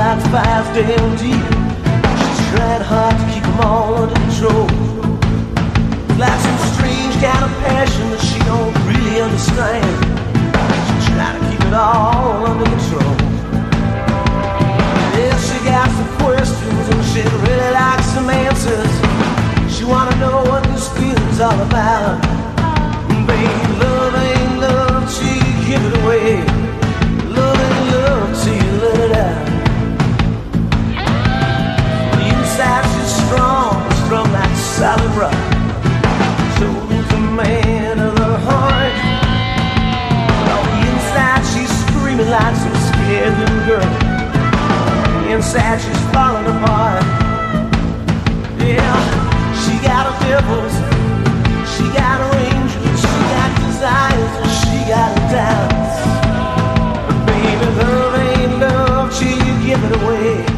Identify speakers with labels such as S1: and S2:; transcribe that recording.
S1: like fire's damn deep. She's trying hard to keep them all under control. It's like some strange kind of passion that she don't really understand. She's trying to keep it all under control. Yeah, she got some questions and she'd really like some answers. She wanna know what this feeling's all about. Baby, love ain't love till you give it away. Love ain't love till you let it out. The inside she's strong like solid rock. Total command of her heart. But on the inside she's screaming like some scared little girl. Inside she's falling apart. Yeah, she got her devils, she got her angels, she got desires, and she got her doubts. But baby, love ain't love till you give it away.